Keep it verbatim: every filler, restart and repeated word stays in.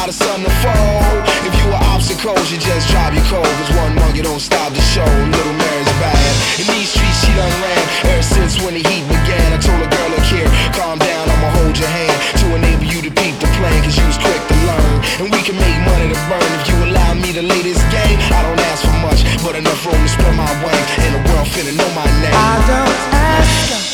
the sun to fall. If you are obstacles, you just drive your cold. Cause one monkey don't stop the show. Little Mary's bad. In these streets she done ran ever since when the heat began. I told a girl, look here, calm down, I'ma hold your hand to enable you to peep the plan. Cause you was quick to learn, and we can make money to burn. If you allow me to lay this game, I don't ask for much, but enough room to spread my wings, and the world finna know my name. I don't ask